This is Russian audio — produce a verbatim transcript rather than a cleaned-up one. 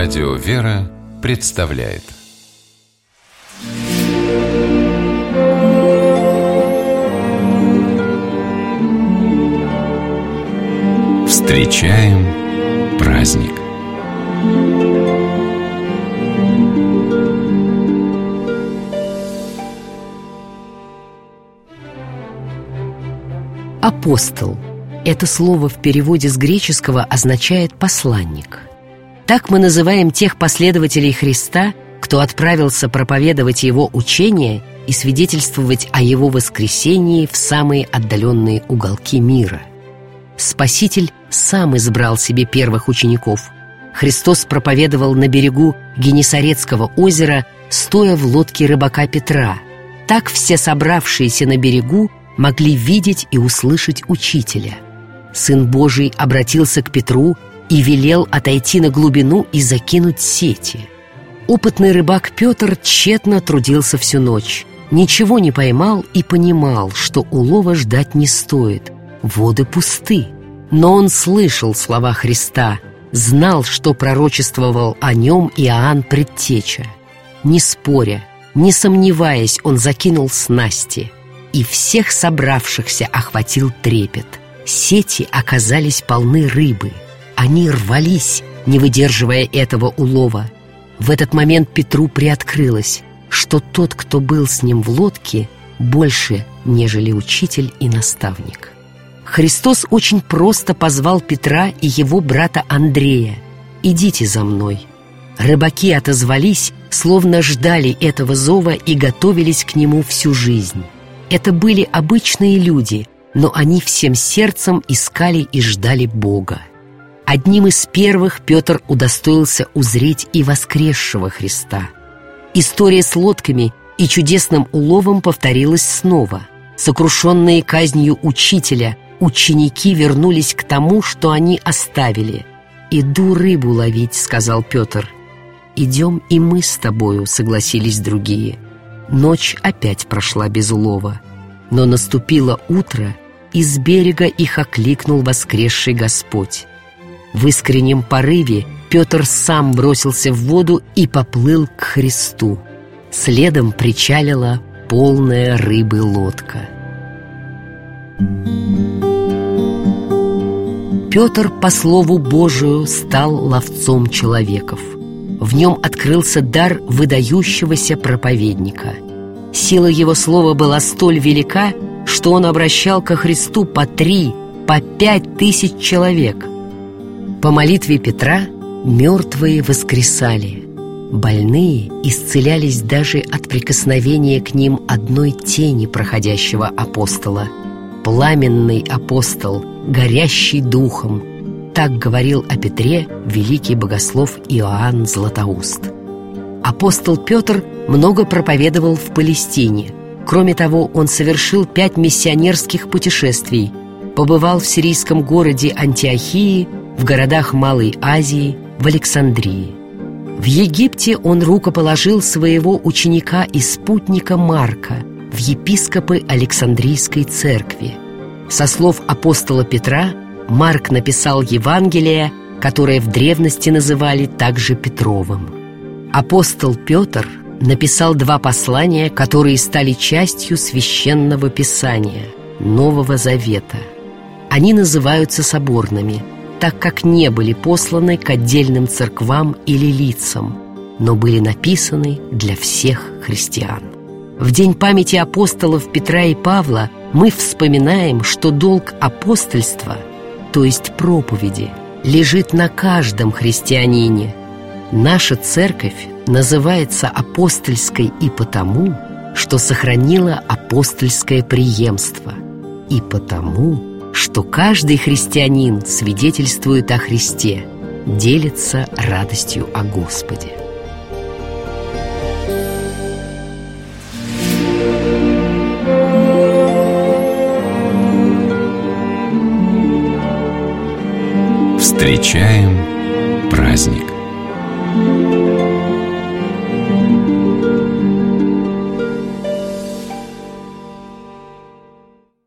Радио «Вера» представляет Встречаем праздник. Апостол. Это слово в переводе с греческого означает «посланник». Так мы называем тех последователей Христа, кто отправился проповедовать Его учение и свидетельствовать о Его воскресении в самые отдаленные уголки мира. Спаситель сам избрал себе первых учеников. Христос проповедовал на берегу Генесаретского озера, стоя в лодке рыбака Петра. Так все собравшиеся на берегу могли видеть и услышать Учителя. Сын Божий обратился к Петру и велел отойти на глубину и закинуть сети. Опытный рыбак Петр тщетно трудился всю ночь. Ничего не поймал и понимал, что улова ждать не стоит. Воды пусты. Но он слышал слова Христа, знал, что пророчествовал о нем Иоанн Предтеча. Не споря, не сомневаясь, он закинул снасти, и всех собравшихся охватил трепет. Сети оказались полны рыбы. Они рвались, не выдерживая этого улова. В этот момент Петру приоткрылось, что тот, кто был с ним в лодке, больше, нежели учитель и наставник. Христос очень просто позвал Петра и его брата Андрея: «Идите за мной». Рыбаки отозвались, словно ждали этого зова и готовились к нему всю жизнь. Это были обычные люди, но они всем сердцем искали и ждали Бога. Одним из первых Петр удостоился узреть и воскресшего Христа. История с лодками и чудесным уловом повторилась снова. Сокрушенные казнью учителя, ученики вернулись к тому, что они оставили. «Иду рыбу ловить», — сказал Петр. «Идем и мы с тобою», — согласились другие. Ночь опять прошла без улова. Но наступило утро, и с берега их окликнул воскресший Господь. В искреннем порыве Петр сам бросился в воду и поплыл к Христу. Следом причалила полная рыбы лодка. Петр, по слову Божию, стал ловцом человеков. В нем открылся дар выдающегося проповедника. Сила его слова была столь велика, что он обращал ко Христу по три, по пять тысяч человек. По молитве Петра мертвые воскресали, больные исцелялись даже от прикосновения к ним одной тени проходящего апостола. Пламенный апостол, горящий духом. Так говорил о Петре великий богослов Иоанн Златоуст. Апостол Петр много проповедовал в Палестине. Кроме того, он совершил пять миссионерских путешествий, побывал в сирийском городе Антиохии, в городах Малой Азии, в Александрии. В Египте он рукоположил своего ученика и спутника Марка в епископы Александрийской церкви. Со слов апостола Петра, Марк написал Евангелие, которое в древности называли также Петровым. Апостол Петр написал два послания, которые стали частью Священного Писания, Нового Завета. Они называются соборными, так как не были посланы к отдельным церквам или лицам, но были написаны для всех христиан. В день памяти апостолов Петра и Павла мы вспоминаем, что долг апостольства, то есть проповеди, лежит на каждом христианине. Наша церковь называется апостольской и потому, что сохранила апостольское преемство, и потому, что каждый христианин свидетельствует о Христе, делится радостью о Господе. Встречаем праздник.